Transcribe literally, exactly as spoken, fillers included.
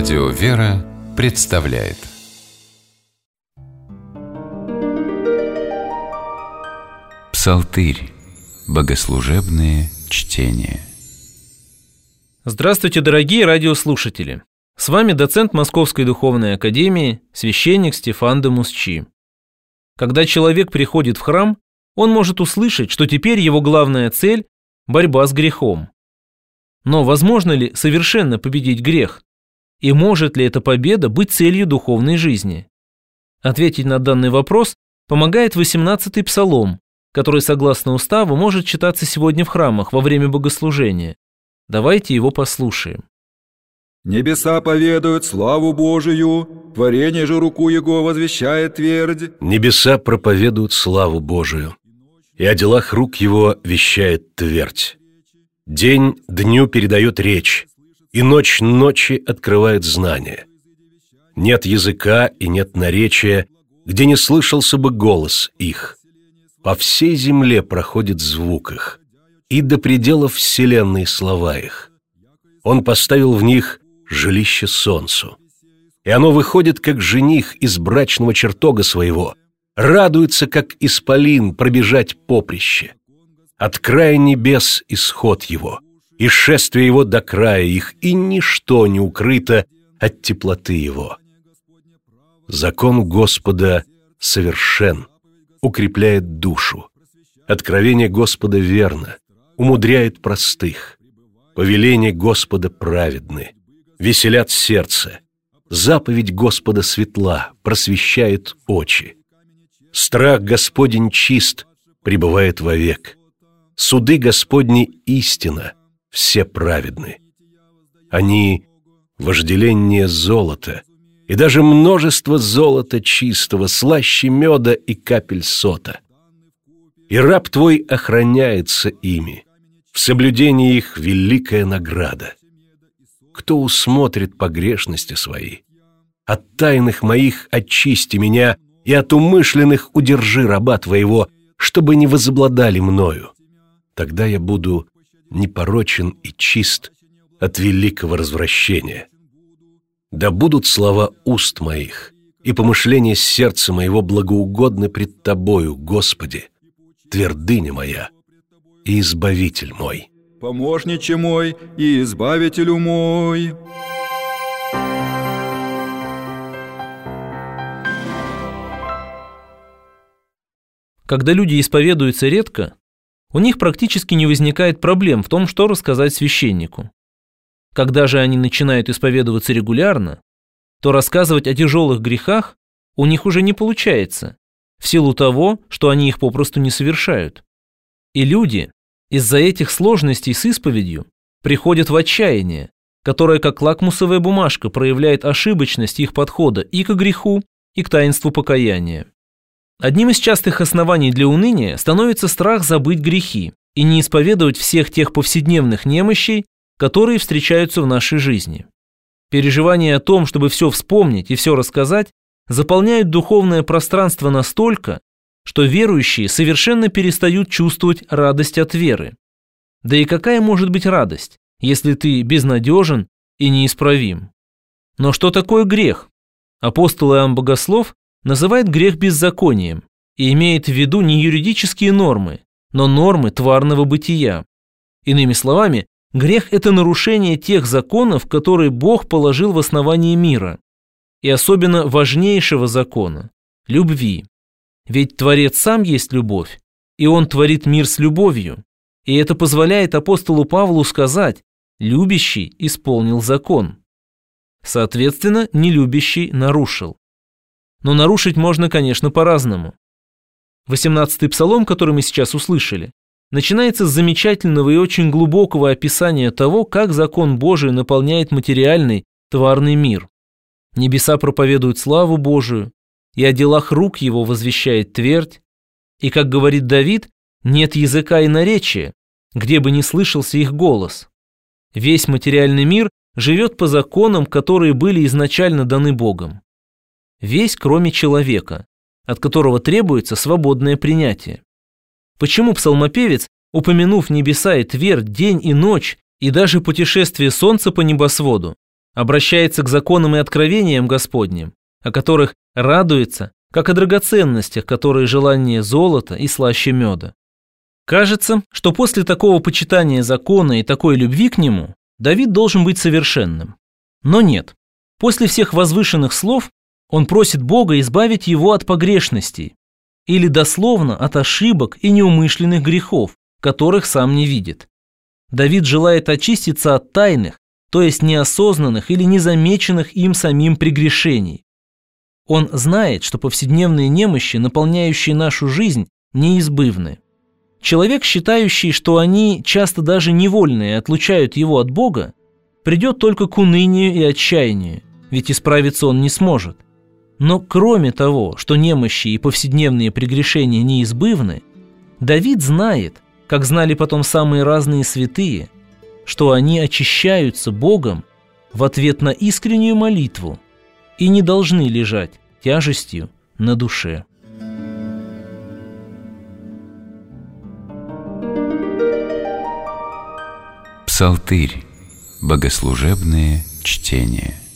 Радио «Вера» представляет Псалтырь. Богослужебные чтения. Здравствуйте, дорогие радиослушатели! С вами доцент Московской Духовной Академии, священник Стефан де Мусчи. Когда человек приходит в храм, он может услышать, что теперь его главная цель – борьба с грехом. Но возможно ли совершенно победить грех? И может ли эта победа быть целью духовной жизни? Ответить на данный вопрос помогает восемнадцатый псалом, который, согласно уставу, может читаться сегодня в храмах во время богослужения. Давайте его послушаем. Небеса поведают славу Божию, творение же руку Его возвещает твердь. Небеса проповедуют славу Божию, и о делах рук Его вещает твердь. День дню передает речь, и ночь ночи открывает знание. Нет языка и нет наречия, где не слышался бы голос их. По всей земле проходит звук их, и до пределов вселенной слова их. Он поставил в них жилище солнцу, и оно выходит, как жених из брачного чертога своего, радуется, как исполин пробежать поприще. От края небес исход его, и шествие его до края их, и ничто не укрыто от теплоты его. Закон Господа совершен, укрепляет душу. Откровение Господа верно, умудряет простых. Повеления Господа праведны, веселят сердце. Заповедь Господа светла, просвещает очи. Страх Господень чист, пребывает вовек. Суды Господни истина, все праведны. Они вожделение золота, и даже множество золота чистого, слаще меда и капель сота. И раб твой охраняется ими, в соблюдении их великая награда. Кто усмотрит погрешности свои? От тайных моих очисти меня, и от умышленных удержи раба твоего, чтобы не возобладали мною. Тогда я буду непорочен и чист от великого развращения. Да будут слова уст моих и помышления сердца моего благоугодны пред Тобою, Господи, твердыня моя и избавитель мой. Помощниче мой и избавителю мой. Когда люди исповедуются редко, у них практически не возникает проблем в том, что рассказать священнику. Когда же они начинают исповедоваться регулярно, то рассказывать о тяжелых грехах у них уже не получается, в силу того, что они их попросту не совершают. И люди из-за этих сложностей с исповедью приходят в отчаяние, которое, как лакмусовая бумажка, проявляет ошибочность их подхода и к греху, и к таинству покаяния. Одним из частых оснований для уныния становится страх забыть грехи и не исповедовать всех тех повседневных немощей, которые встречаются в нашей жизни. Переживания о том, чтобы все вспомнить и все рассказать, заполняют духовное пространство настолько, что верующие совершенно перестают чувствовать радость от веры. Да и какая может быть радость, если ты безнадежен и неисправим? Но что такое грех? Апостол Иоанн Богослов называет грех беззаконием и имеет в виду не юридические нормы, но нормы тварного бытия. Иными словами, грех – это нарушение тех законов, которые Бог положил в основании мира, и особенно важнейшего закона – любви. Ведь Творец сам есть любовь, и Он творит мир с любовью, и это позволяет апостолу Павлу сказать: «Любящий исполнил закон». Соответственно, нелюбящий нарушил. Но нарушить можно, конечно, по-разному. восемнадцатый псалом, который мы сейчас услышали, начинается с замечательного и очень глубокого описания того, как закон Божий наполняет материальный, тварный мир. Небеса проповедуют славу Божию, и о делах рук Его возвещает твердь, и, как говорит Давид, нет языка и наречия, где бы не слышался их голос. Весь материальный мир живет по законам, которые были изначально даны Богом. Весь, кроме человека, от которого требуется свободное принятие. Почему псалмопевец, упомянув небеса и твердь, день и ночь, и даже путешествие солнца по небосводу, обращается к законам и откровениям Господним, о которых радуется, как о драгоценностях, которые желание золота и слаще меда. Кажется, что после такого почитания закона и такой любви к нему Давид должен быть совершенным. Но нет. После всех возвышенных слов он просит Бога избавить его от погрешностей, или дословно от ошибок и неумышленных грехов, которых сам не видит. Давид желает очиститься от тайных, то есть неосознанных или незамеченных им самим прегрешений. Он знает, что повседневные немощи, наполняющие нашу жизнь, неизбывны. Человек, считающий, что они часто даже невольные отлучают его от Бога, придет только к унынию и отчаянию, ведь исправиться он не сможет. Но кроме того, что немощи и повседневные прегрешения неизбывны, Давид знает, как знали потом самые разные святые, что они очищаются Богом в ответ на искреннюю молитву и не должны лежать тяжестью на душе. Псалтырь. Богослужебные чтения.